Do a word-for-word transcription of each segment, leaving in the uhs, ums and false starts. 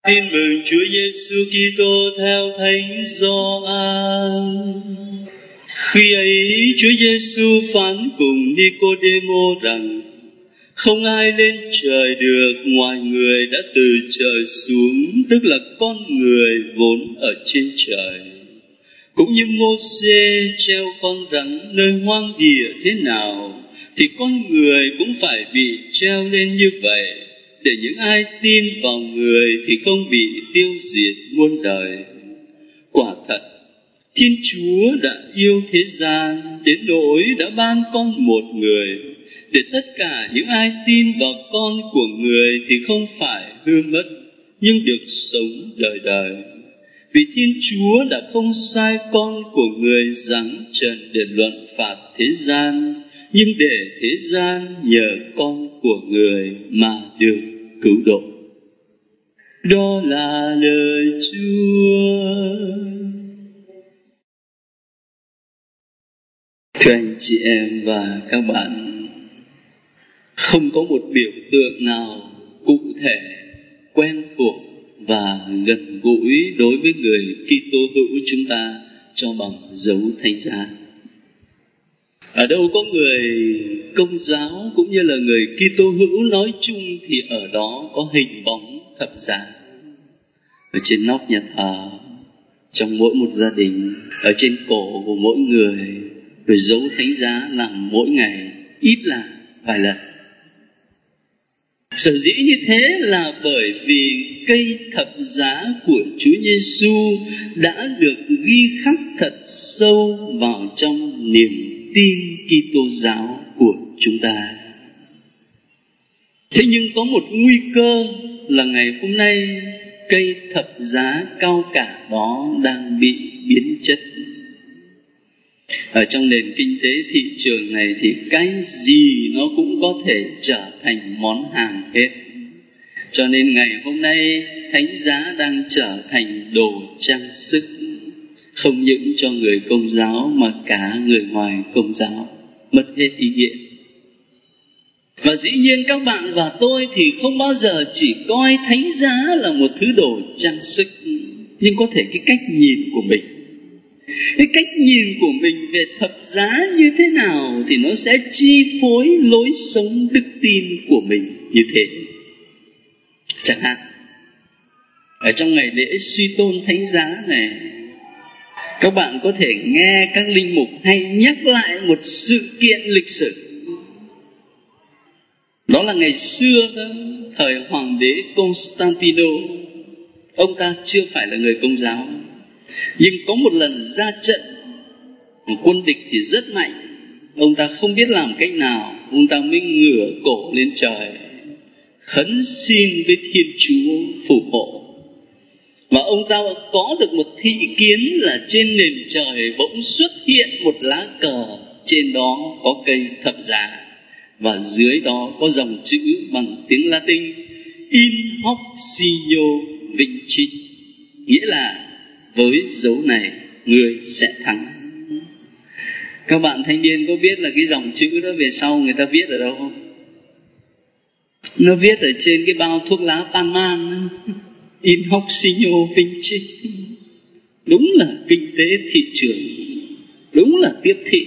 Tin mừng Chúa Giêsu Kitô theo Thánh Gioan. Khi ấy Chúa Giêsu phán cùng Nicôđêmô rằng: không ai lên trời được ngoài người đã từ trời xuống, tức là con người vốn ở trên trời. Cũng như Mô-sê treo con rắn nơi hoang địa thế nào, thì con người cũng phải bị treo lên như vậy, để những ai tin vào người thì không bị tiêu diệt muôn đời. Quả thật, Thiên Chúa đã yêu thế gian đến nỗi đã ban con một người, để tất cả những ai tin vào con của người thì không phải hư mất, nhưng được sống đời đời. Vì Thiên Chúa đã không sai con của người giáng trần để luận phạt thế gian, nhưng để thế gian nhờ con của người mà được cứu độ. Đó là lời Chúa. Thưa anh chị em và các bạn, không có một biểu tượng nào cụ thể, quen thuộc và gần gũi đối với người Kitô hữu chúng ta cho bằng dấu thánh giá. Ở đâu có người Công giáo cũng như là người Kitô hữu nói chung thì ở đó có hình bóng thập giá. Ở trên nóc nhà thờ, trong mỗi một gia đình, ở trên cổ của mỗi người, rồi dấu thánh giá làm mỗi ngày ít là vài lần. Sở dĩ như thế là bởi vì cây thập giá của Chúa Giêsu đã được ghi khắc thật sâu vào trong niềm tin Kitô giáo của chúng ta. Thế nhưng có một nguy cơ là ngày hôm nay cây thập giá cao cả đó đang bị biến chất. Ở trong nền kinh tế thị trường này thì cái gì nó cũng có thể trở thành món hàng hết. Cho nên ngày hôm nay thánh giá đang trở thành đồ trang sức, không những cho người Công giáo mà cả người ngoài Công giáo, mất hết ý nghĩa. Và dĩ nhiên các bạn và tôi thì không bao giờ chỉ coi thánh giá là một thứ đồ trang sức, nhưng có thể cái cách nhìn của mình, cái cách nhìn của mình về thập giá như thế nào thì nó sẽ chi phối lối sống đức tin của mình như thế. Chẳng hạn, ở trong ngày lễ suy tôn thánh giá này, các bạn có thể nghe các linh mục hay nhắc lại một sự kiện lịch sử. Đó là ngày xưa, thời hoàng đế Constantino, ông ta chưa phải là người Công giáo, nhưng có một lần ra trận, quân địch thì rất mạnh, ông ta không biết làm cách nào, ông ta mới ngửa cổ lên trời, khấn xin với Thiên Chúa phù hộ. Và ông ta có được một thị kiến là trên nền trời bỗng xuất hiện một lá cờ, trên đó có cây thập giá, và dưới đó có dòng chữ bằng tiếng Latin: In hoc signo vincit, nghĩa là với dấu này người sẽ thắng. Các bạn thanh niên có biết là cái dòng chữ đó về sau người ta viết ở đâu không? Nó viết ở trên cái bao thuốc lá Panman, In hoc signo vincit. Đúng là kinh tế thị trường, đúng là tiếp thị.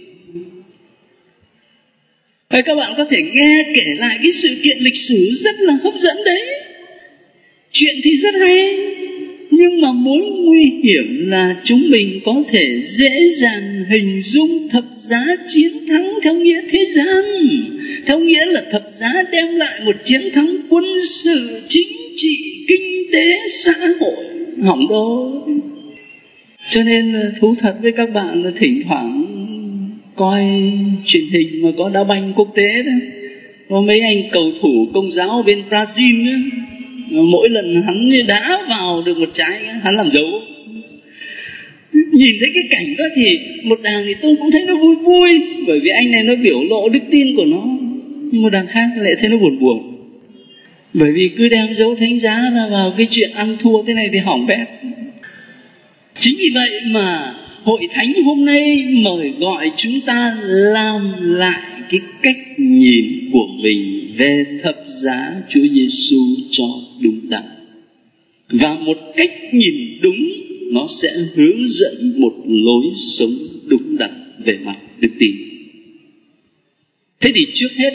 Và các bạn có thể nghe kể lại cái sự kiện lịch sử rất là hấp dẫn đấy. Chuyện thì rất hay, nhưng mà mối nguy hiểm là chúng mình có thể dễ dàng hình dung thập giá chiến thắng theo nghĩa thế gian, theo nghĩa là thập giá đem lại một chiến thắng quân sự, chính trị, kinh tế, xã hội. Hỏng đôi. Cho nên thú thật với các bạn là thỉnh thoảng coi truyền hình mà có đá banh quốc tế đó, có mấy anh cầu thủ Công giáo bên Brazil đó, mỗi lần hắn đá vào được một trái hắn làm dấu. Nhìn thấy cái cảnh đó thì một đằng thì tôi cũng thấy nó vui vui, bởi vì anh này nó biểu lộ đức tin của nó. Nhưng một đằng khác lại thấy nó buồn buồn, bởi vì cứ đem dấu thánh giá ra vào cái chuyện ăn thua thế này thì hỏng bét. Chính vì vậy mà Hội Thánh hôm nay mời gọi chúng ta làm lại cái cách nhìn của mình về thập giá Chúa Giêsu cho đúng đắn. Và một cách nhìn đúng, nó sẽ hướng dẫn một lối sống đúng đắn về mặt đức tin. Thế thì trước hết,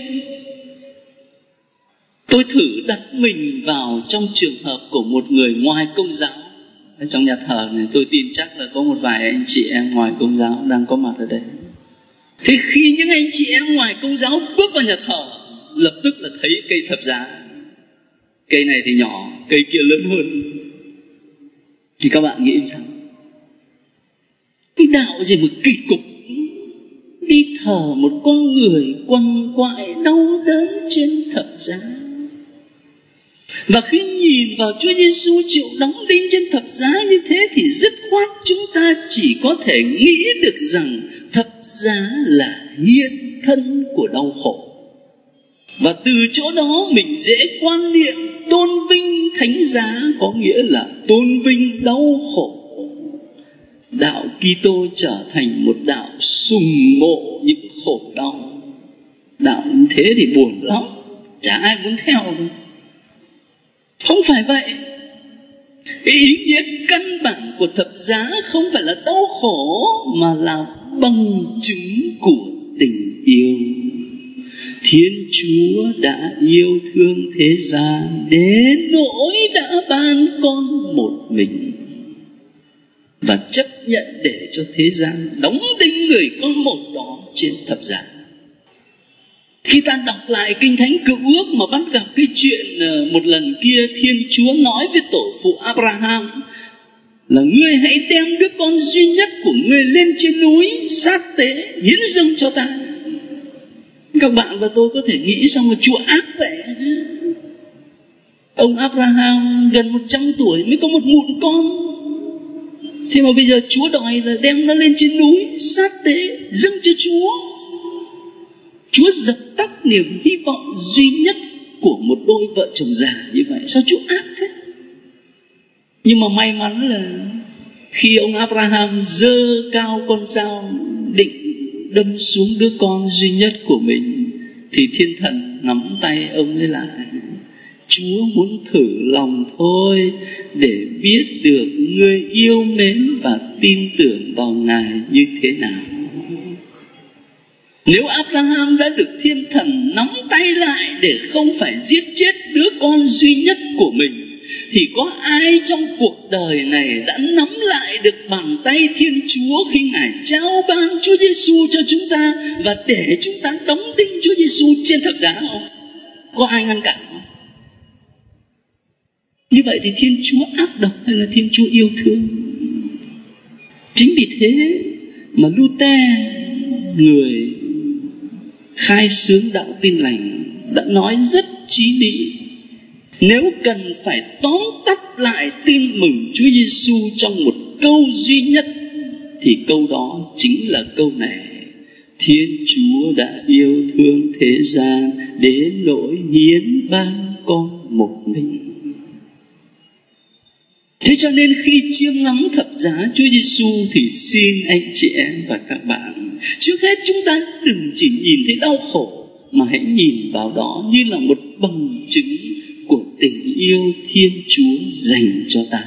tôi thử đặt mình vào trong trường hợp của một người ngoài Công giáo. Ở trong nhà thờ này tôi tin chắc là có một vài anh chị em ngoài Công giáo đang có mặt ở đây. Thế khi những anh chị em ngoài Công giáo bước vào nhà thờ, lập tức là thấy cây thập giá. Cây này thì nhỏ, cây kia lớn hơn. Thì các bạn nghĩ sao? Cái đạo gì mà kỳ cục, đi thờ một con người quằn quại đau đớn trên thập giá. Và khi nhìn vào Chúa Giêsu chịu đóng đinh trên thập giá như thế, thì dứt khoát chúng ta chỉ có thể nghĩ được rằng thập giá là hiện thân của đau khổ. Và từ chỗ đó mình dễ quan niệm tôn vinh thánh giá có nghĩa là tôn vinh đau khổ. Đạo Kitô trở thành một đạo sùng mộ những khổ đau. Đạo như thế thì buồn lắm, chả ai muốn theo đâu. Không phải vậy. Ý nghĩa căn bản của thập giá không phải là đau khổ, mà là bằng chứng của tình yêu. Thiên Chúa đã yêu thương thế gian đến nỗi đã ban con một mình, và chấp nhận để cho thế gian đóng đinh người con một đó trên thập giá. Khi ta đọc lại Kinh Thánh Cựu Ước mà bắt gặp cái chuyện một lần kia Thiên Chúa nói với tổ phụ Abraham là ngươi hãy đem đứa con duy nhất của ngươi lên trên núi sát tế hiến dâng cho ta. Các bạn và tôi có thể nghĩ xong là Chúa ác vậy. Ông Abraham gần một trăm tuổi mới có một mụn con, thế mà bây giờ Chúa đòi là đem nó lên trên núi sát tế dâng cho Chúa. Chúa dập tắt niềm hy vọng duy nhất của một đôi vợ chồng già như vậy. Sao Chúa ác thế? Nhưng mà may mắn là khi ông Abraham giơ cao con dao định đâm xuống đứa con duy nhất của mình, thì thiên thần nắm tay ông ấy lại. Chúa muốn thử lòng thôi, để biết được người yêu mến và tin tưởng vào Ngài như thế nào. Nếu Abraham đã được thiên thần nắm tay lại để không phải giết chết đứa con duy nhất của mình, thì có ai trong cuộc đời này đã nắm lại được bàn tay Thiên Chúa khi Ngài trao ban Chúa Giêsu cho chúng ta và để chúng ta đóng đinh Chúa Giêsu trên thập giá không? Có ai ngăn cản không? Như vậy thì Thiên Chúa ác độc hay là Thiên Chúa yêu thương? Chính vì thế mà Luther, người khai xướng đạo Tin Lành, đã nói rất chí lý: nếu cần phải tóm tắt lại tin mừng Chúa Giêsu trong một câu duy nhất, thì câu đó chính là câu này: Thiên Chúa đã yêu thương thế gian đến nỗi hiến ban con một mình. Thế cho nên khi chiêm ngắm thập giá Chúa Giêsu thì xin anh chị em và các bạn, trước hết chúng ta đừng chỉ nhìn thấy đau khổ, mà hãy nhìn vào đó như là một bằng chứng của tình yêu Thiên Chúa dành cho ta.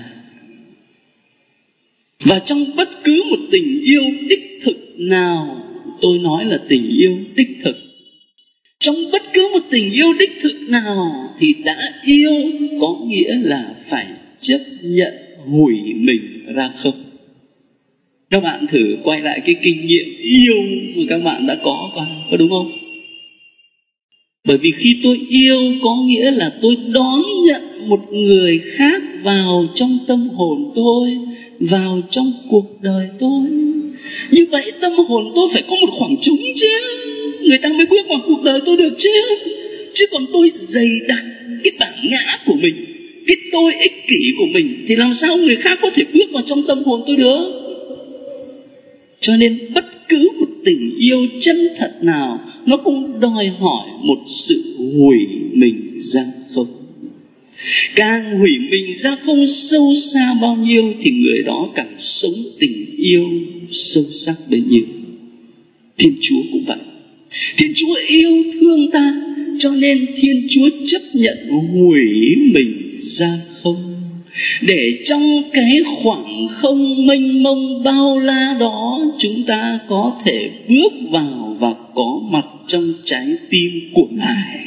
Và trong bất cứ một tình yêu đích thực nào, tôi nói là tình yêu đích thực, trong bất cứ một tình yêu đích thực nào thì đã yêu có nghĩa là phải chấp nhận hủy mình ra không. Các bạn thử quay lại cái kinh nghiệm yêu mà các bạn đã có coi, có đúng không? Bởi vì khi tôi yêu có nghĩa là tôi đón nhận một người khác vào trong tâm hồn tôi, vào trong cuộc đời tôi. Như vậy tâm hồn tôi phải có một khoảng trống chứ, người ta mới bước vào cuộc đời tôi được chứ. Chứ còn tôi dày đặc cái bản ngã của mình, cái tôi ích kỷ của mình, thì làm sao người khác có thể bước vào trong tâm hồn tôi được? Cho nên bất cứ một tình yêu chân thật nào, nó cũng đòi hỏi một sự hủy mình ra không. Càng hủy mình ra không sâu xa bao nhiêu thì người đó càng sống tình yêu sâu sắc bấy nhiêu. Thiên Chúa cũng vậy. Thiên Chúa yêu thương ta, cho nên Thiên Chúa chấp nhận hủy mình ra không để trong cái khoảng không mênh mông bao la đó chúng ta có thể bước vào và có mặt trong trái tim của Ngài.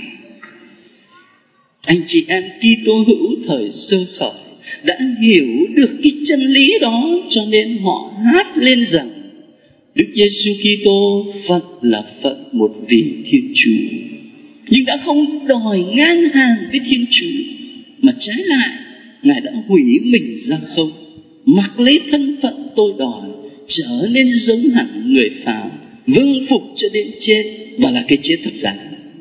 Anh chị em Kitô hữu thời sơ khởi đã hiểu được cái chân lý đó, cho nên họ hát lên rằng Đức Giêsu Kitô phận là phận một vị Thiên Chúa, nhưng đã không đòi ngang hàng với Thiên Chúa, mà trái lại Ngài đã hủy mình ra không, mặc lấy thân phận tôi đòi, trở nên giống hẳn người phàm, vâng phục cho đến chết, và là cái chết thập giá.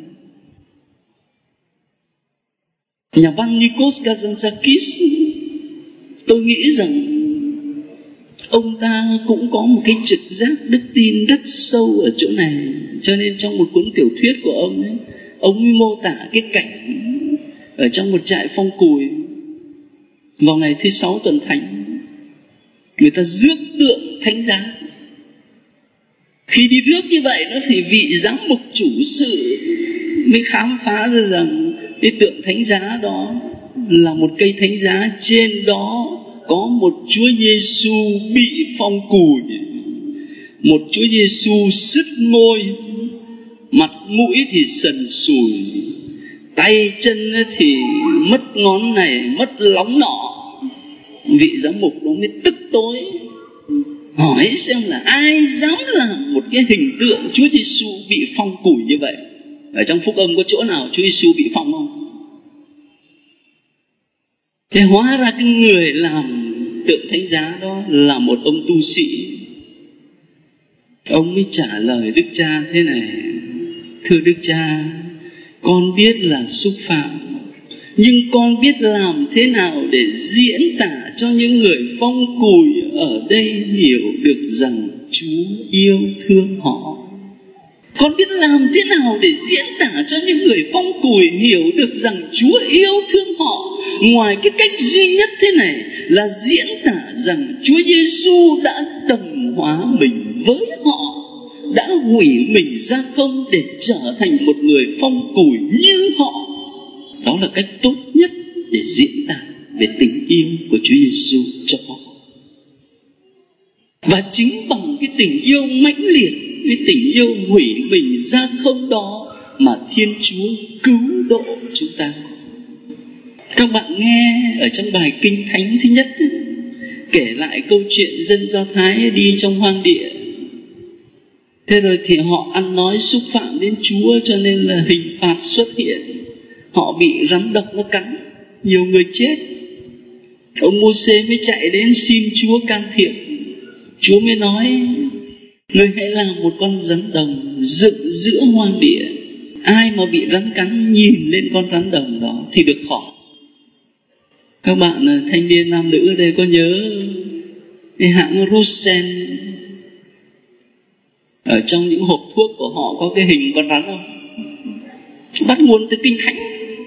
Nhà văn Nikos Kazantzakis, tôi nghĩ rằng ông ta cũng có một cái trực giác đức tin rất sâu ở chỗ này, cho nên trong một cuốn tiểu thuyết của ông ấy, ông ấy mô tả cái cảnh ở trong một trại phong cùi vào ngày thứ sáu tuần thánh, người ta rước tượng thánh giá. Khi đi rước như vậy đó thì vị giám mục chủ sự mới khám phá ra rằng cái tượng thánh giá đó là một cây thánh giá, trên đó có một Chúa Giêsu bị phong cùi, một Chúa Giêsu sứt môi, mặt mũi thì sần sùi, tay chân thì mất ngón này mất lóng nọ. Vị giám mục đó mới tức tối hỏi xem là ai dám làm một cái hình tượng Chúa Giêsu bị phong cùi như vậy. Ở trong Phúc Âm có chỗ nào Chúa Giêsu bị phong không? Thế hóa ra cái người làm tượng thánh giá đó là một ông tu sĩ. Ông mới trả lời Đức Cha thế này: thưa Đức Cha, con biết là xúc phạm, nhưng con biết làm thế nào để diễn tả cho những người phong cùi ở đây hiểu được rằng Chúa yêu thương họ. Con biết làm thế nào để diễn tả cho những người phong cùi hiểu được rằng Chúa yêu thương họ, ngoài cái cách duy nhất thế này là diễn tả rằng Chúa Giêsu đã đồng hóa mình với họ, đã hủy mình ra không để trở thành một người phong cùi như họ. Đó là cách tốt nhất để diễn tả về tình yêu của Chúa Giêsu cho họ. Và chính bằng cái tình yêu mãnh liệt, cái tình yêu hủy mình ra không đó mà Thiên Chúa cứu độ chúng ta. Các bạn nghe ở trong bài Kinh Thánh thứ nhất ấy, kể lại câu chuyện dân Do Thái đi trong hoang địa. Thế rồi thì họ ăn nói xúc phạm đến Chúa, cho nên là hình phạt xuất hiện. Họ bị rắn độc nó cắn, nhiều người chết. Ông Mô-sê mới chạy đến xin Chúa can thiệp. Chúa mới nói: ngươi hãy làm một con rắn đồng dựng giữa hoang địa, ai mà bị rắn cắn nhìn lên con rắn đồng đó thì được khỏi. Các bạn thanh niên nam nữ ở đây có nhớ cái hãng Rusen, ở trong những hộp thuốc của họ có cái hình con rắn không? Bắt nguồn từ Kinh Thánh.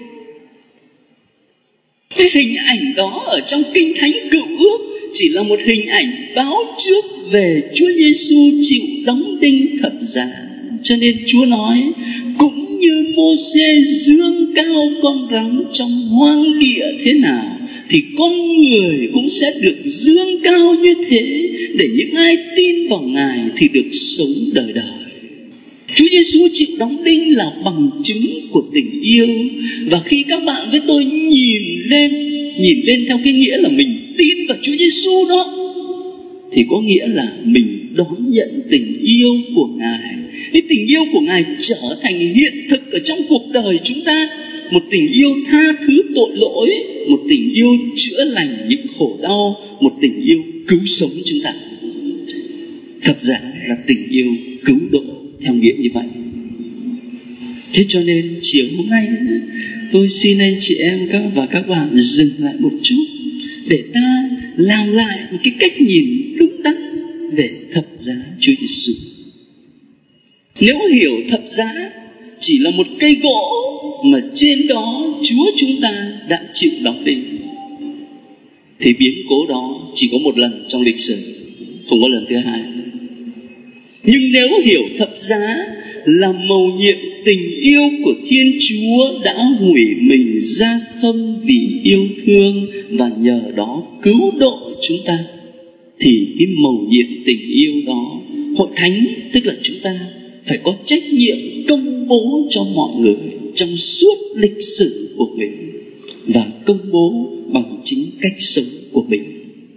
Cái hình ảnh đó ở trong Kinh Thánh Cựu Ước chỉ là một hình ảnh báo trước về Chúa Giêsu chịu đóng đinh thập giá. Cho nên Chúa nói: cũng như Mô-sê dương cao con rắn trong hoang địa thế nào, thì con người cũng sẽ được dương cao như thế, để những ai tin vào Ngài thì được sống đời đời. Chúa Giêsu chịu đóng đinh là bằng chứng của tình yêu. Và khi các bạn với tôi nhìn lên, nhìn lên theo cái nghĩa là mình tin vào Chúa Giêsu đó, thì có nghĩa là mình đón nhận tình yêu của Ngài. Cái tình yêu của Ngài trở thành hiện thực ở trong cuộc đời chúng ta. Một tình yêu tha thứ tội lỗi, một tình yêu chữa lành những khổ đau, một tình yêu cứu sống chúng ta. Thật ra là tình yêu cứu độ theo nghĩa như vậy. Thế cho nên chiều hôm nay tôi xin anh chị em các và các bạn dừng lại một chút để ta làm lại một cái cách nhìn đúng đắn về thập giá Chúa Giêsu. Nếu hiểu thập giá chỉ là một cây gỗ mà trên đó Chúa chúng ta đã chịu đóng đinh, thì biến cố đó chỉ có một lần trong lịch sử, không có lần thứ hai. Nhưng nếu hiểu thập giá là mầu nhiệm tình yêu của Thiên Chúa đã hủy mình ra không vì yêu thương và nhờ đó cứu độ chúng ta, thì cái mầu nhiệm tình yêu đó, hội thánh tức là chúng ta phải có trách nhiệm công bố cho mọi người trong suốt lịch sử của mình và công bố bằng chính cách sống của mình.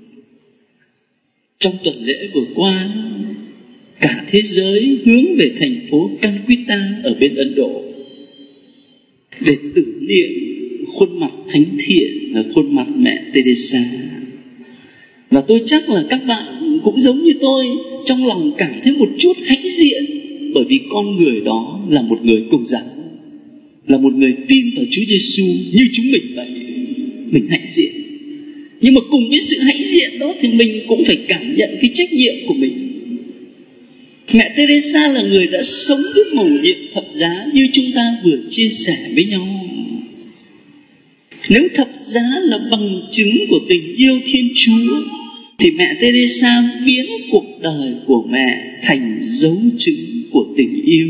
Trong tuần lễ vừa qua, cả thế giới hướng về thành phố Calcutta ở bên Ấn Độ để tưởng niệm khuôn mặt thánh thiện là khuôn mặt mẹ Teresa. Và tôi chắc là các bạn cũng giống như tôi, trong lòng cảm thấy một chút hãnh diện, bởi vì con người đó là một người Công giáo, là một người tin vào Chúa Giêsu như chúng mình vậy. Mình hãnh diện. Nhưng mà cùng với sự hãnh diện đó thì mình cũng phải cảm nhận cái trách nhiệm của mình. Mẹ Teresa là người đã sống với mầu nhiệm thập giá như chúng ta vừa chia sẻ với nhau. Nếu thập giá là bằng chứng của tình yêu Thiên Chúa, thì mẹ Teresa biến cuộc đời của mẹ thành dấu chứng của tình yêu.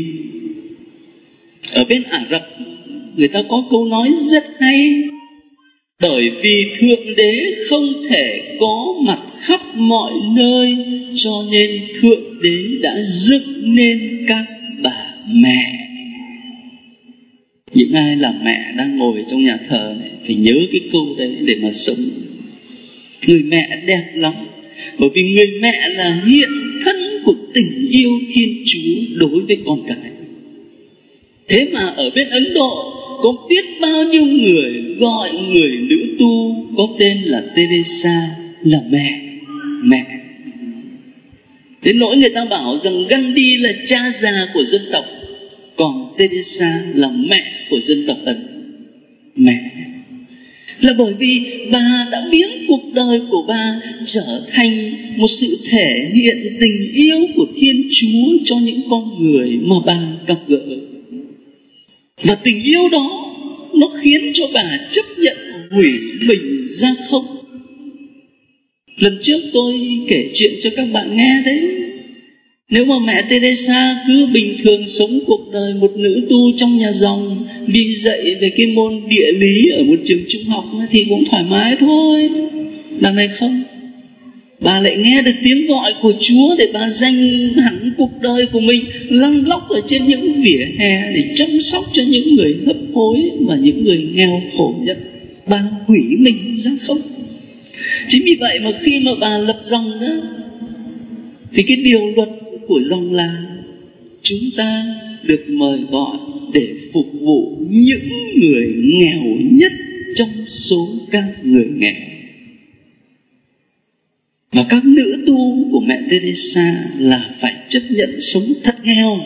Ở bên Ả Rập, người ta có câu nói rất hay: bởi vì Thượng Đế không thể có mặt khắp mọi nơi, cho nên Thượng Đế đã dựng nên các bà mẹ. Những ai là mẹ đang ngồi trong nhà thờ này phải nhớ cái câu đấy để mà sống. Người mẹ đẹp lắm, bởi vì người mẹ là hiện thân của tình yêu Thiên Chúa đối với con cái. Thế mà ở bên Ấn Độ có biết bao nhiêu người gọi người nữ tu có tên là Teresa là mẹ, mẹ. Đến nỗi người ta bảo rằng Gandhi là cha già của dân tộc, còn Teresa là mẹ của dân tộc Ấn. Mẹ là bởi vì bà đã biến cuộc đời của bà trở thành một sự thể hiện tình yêu của Thiên Chúa cho những con người mà bà gặp gỡ. Và tình yêu đó nó khiến cho bà chấp nhận hủy mình ra không. Lần trước tôi kể chuyện cho các bạn nghe đấy. Nếu mà mẹ Teresa cứ bình thường sống cuộc đời một nữ tu trong nhà dòng, đi dạy về cái môn địa lý ở một trường trung học thì cũng thoải mái thôi. Đằng này không, bà lại nghe được tiếng gọi của Chúa để bà dành hẳn cuộc đời của mình lăn lóc ở trên những vỉa hè để chăm sóc cho những người hấp hối và những người nghèo khổ nhất. Bà hủy mình ra không. Chính vì vậy mà khi mà bà lập dòng đó, thì cái điều luật của dòng là chúng ta được mời gọi để phục vụ những người nghèo nhất trong số các người nghèo. Và các nữ tu của mẹ Teresa là phải chấp nhận sống thật nghèo.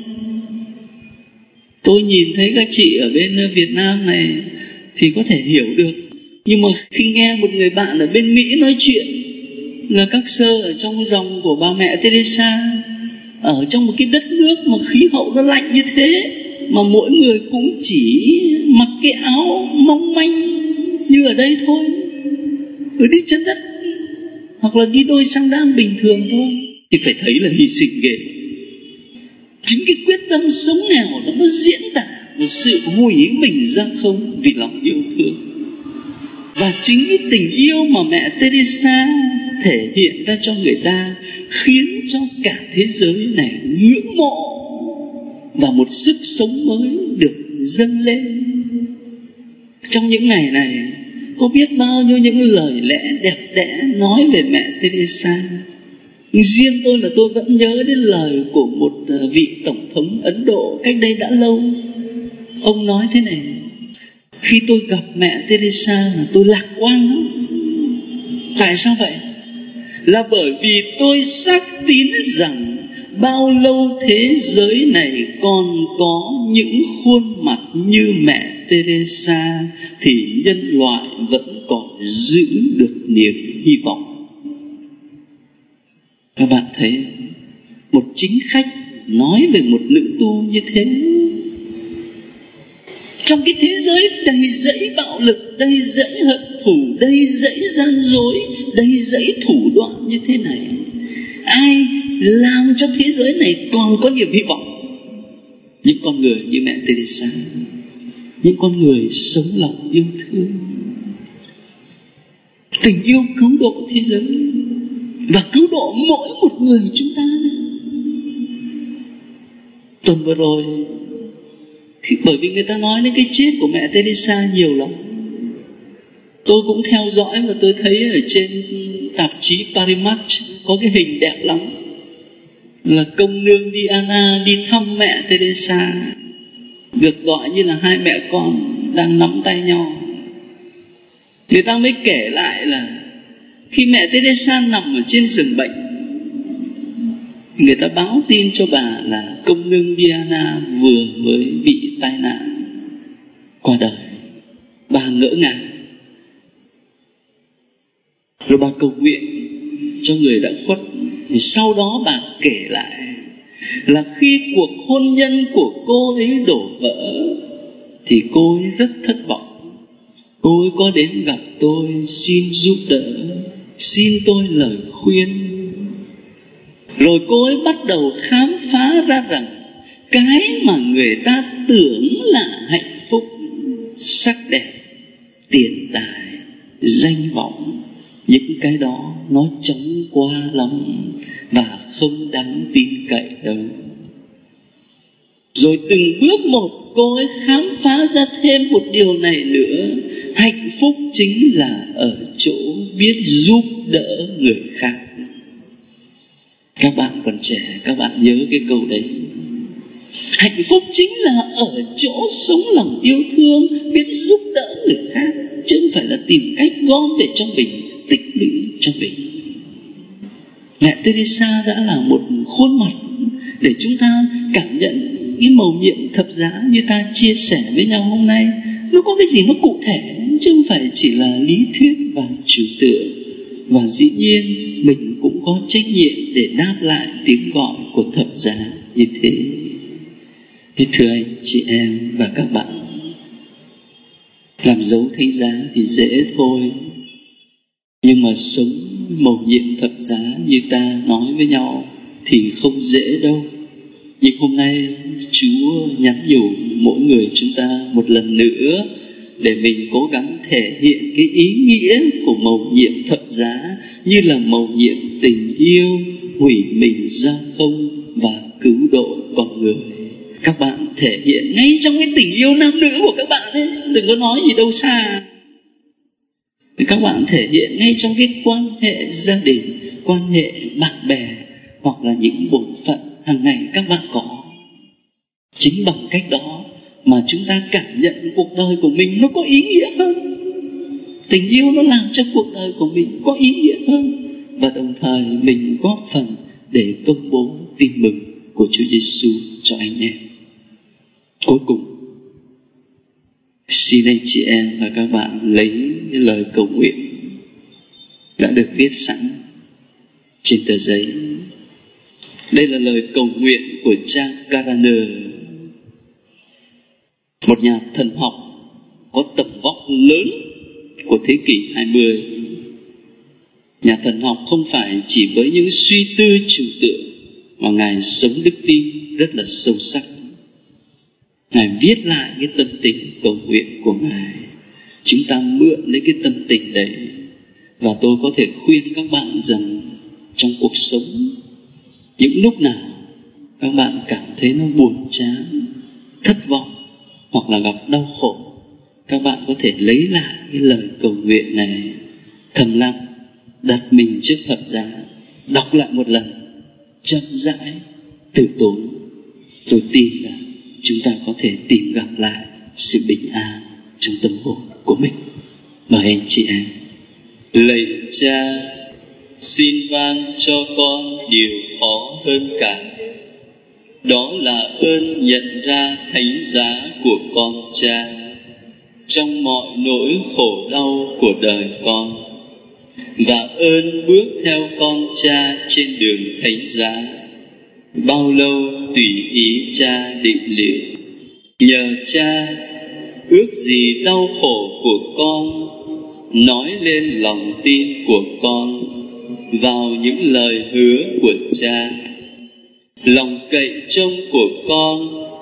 Tôi nhìn thấy các chị ở bên Việt Nam này thì có thể hiểu được. Nhưng mà khi nghe một người bạn ở bên Mỹ nói chuyện là các sơ ở trong dòng của bà mẹ Teresa, ở trong một cái đất nước mà khí hậu nó lạnh như thế, mà mỗi người cũng chỉ mặc cái áo mong manh như ở đây thôi, rồi đi chân đất, hoặc là đi đôi xăng đan bình thường thôi, thì phải thấy là hy sinh ghê. Chính cái quyết tâm sống nghèo đó nó diễn tả một sự hủy mình ra không vì lòng yêu thương. Và chính cái tình yêu mà mẹ Teresa thể hiện ra cho người ta khiến cho cả thế giới này ngưỡng mộ, và một sức sống mới được dâng lên. Trong những ngày này có biết bao nhiêu những lời lẽ đẹp đẽ nói về mẹ Teresa. Riêng tôi là tôi vẫn nhớ đến lời của một vị tổng thống Ấn Độ cách đây đã lâu. Ông nói thế này: khi tôi gặp mẹ Teresa là tôi lạc quan lắm. Tại sao vậy? Là bởi vì tôi xác tín rằng bao lâu thế giới này còn có những khuôn mặt như mẹ Teresa thì nhân loại vẫn còn giữ được niềm hy vọng. Các bạn thấy một chính khách nói về một nữ tu như thế, trong cái thế giới đầy dẫy bạo lực, đầy dẫy hận thù, đầy dẫy gian dối, đầy dẫy thủ đoạn như thế này, ai làm cho thế giới này còn có niềm hy vọng? những con người như mẹ Teresa, những con người sống lòng yêu thương. Tình yêu cứu độ thế giới và cứu độ mỗi một người chúng ta. Tuần vừa rồi, khi bởi vì người ta nói đến cái chết của mẹ Teresa nhiều lắm, tôi cũng theo dõi và tôi thấy ở trên tạp chí Parimat có cái hình đẹp lắm, là công nương Diana đi thăm mẹ Teresa, được gọi như là hai mẹ con đang nắm tay nhau. Người ta mới kể lại là khi mẹ Teresa nằm ở trên giường bệnh, người ta báo tin cho bà là công nương Diana vừa mới bị tai nạn qua đời. Bà ngỡ ngàng, rồi bà cầu nguyện cho người đã khuất. Thì sau đó bà kể lại là khi cuộc hôn nhân của cô ấy đổ vỡ thì cô ấy rất thất vọng. Cô ấy có đến gặp tôi xin giúp đỡ, xin tôi lời khuyên. Rồi cô ấy bắt đầu khám phá ra rằng cái mà người ta tưởng là hạnh phúc, sắc đẹp, tiền tài, danh vọng, những cái đó nó chóng qua lắm và không đáng tin cậy đâu. Rồi từng bước một cô ấy khám phá ra thêm một điều này nữa: hạnh phúc chính là ở chỗ biết giúp đỡ người khác. Các bạn còn trẻ, các bạn nhớ cái câu đấy. Hạnh phúc chính là ở chỗ sống lòng yêu thương, biết giúp đỡ người khác, chứ không phải là tìm cách gom để cho mình, tích lũy cho mình. Mẹ Teresa đã là một khuôn mặt để chúng ta cảm nhận cái mầu nhiệm thập giá như ta chia sẻ với nhau hôm nay. Nó có cái gì nó cụ thể, chứ không phải chỉ là lý thuyết và trừu tượng. Và dĩ nhiên mình cũng có trách nhiệm để đáp lại tiếng gọi của thập giá như thế. Thế thưa anh chị em và các bạn, làm dấu thánh giá thì dễ thôi, nhưng mà sống mầu nhiệm thập giá như ta nói với nhau thì không dễ đâu. Nhưng hôm nay Chúa nhắn nhủ mỗi người chúng ta một lần nữa để mình cố gắng thể hiện cái ý nghĩa của mầu nhiệm thập giá như là mầu nhiệm tình yêu, hủy mình ra không và cứu độ con người. Các bạn thể hiện ngay trong cái tình yêu nam nữ của các bạn ấy, đừng có nói gì đâu xa. Thì các bạn thể hiện ngay trong cái quan hệ gia đình, quan hệ bạn bè, hoặc là những bổn phận hàng ngày các bạn có. Chính bằng cách đó mà chúng ta cảm nhận cuộc đời của mình nó có ý nghĩa hơn. Tình yêu nó làm cho cuộc đời của mình có ý nghĩa hơn, và đồng thời mình góp phần để công bố tin mừng của Chúa Giêsu cho anh em. Cuối cùng, xin anh chị em và các bạn lấy cái lời cầu nguyện đã được viết sẵn trên tờ giấy. Đây là lời cầu nguyện của cha Caraner, một nhà thần học có tầm vóc lớn của thế kỷ hai mươi. Nhà thần học không phải chỉ với những suy tư trừu tượng, mà Ngài sống đức tin rất là sâu sắc. Ngài viết lại cái tâm tình cầu nguyện của Ngài. Chúng ta mượn lấy cái tâm tình đấy. Và tôi có thể khuyên các bạn rằng trong cuộc sống, những lúc nào các bạn cảm thấy nó buồn chán, thất vọng hoặc là gặp đau khổ, các bạn có thể lấy lại cái lời cầu nguyện này, thầm lặng đặt mình trước thập giá, đọc lại một lần, chậm rãi, từ tốn. Tôi tin là chúng ta có thể tìm gặp lại sự bình an trong tâm hồn của mình. Mời anh chị em. Lạy Cha, xin ban cho con điều khó hơn cả, đó là ơn nhận ra thánh giá của con Cha trong mọi nỗi khổ đau của đời con, và ơn bước theo con Cha trên đường thánh giá, bao lâu tùy ý Cha định liệu. Nhờ Cha, ước gì đau khổ của con nói lên lòng tin của con vào những lời hứa của Cha. Lòng cậy trông của con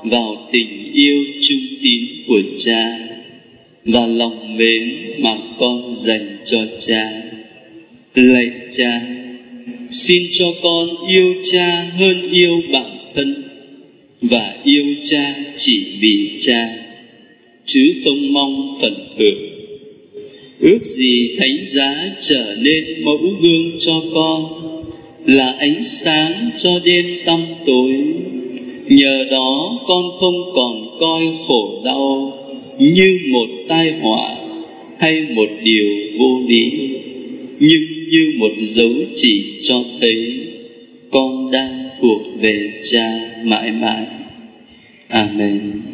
vào tình yêu trung tín của Cha và lòng mến mà con dành cho Cha. Lạy Cha, xin cho con yêu Cha hơn yêu bản thân và yêu Cha chỉ vì Cha, chứ không mong phần thưởng. Ước gì Thánh Giá trở nên mẫu gương cho con, là ánh sáng cho đêm tăm tối. Nhờ đó con không còn coi khổ đau như một tai họa hay một điều vô lý, nhưng như một dấu chỉ cho thấy con đang thuộc về Cha mãi mãi. Amen.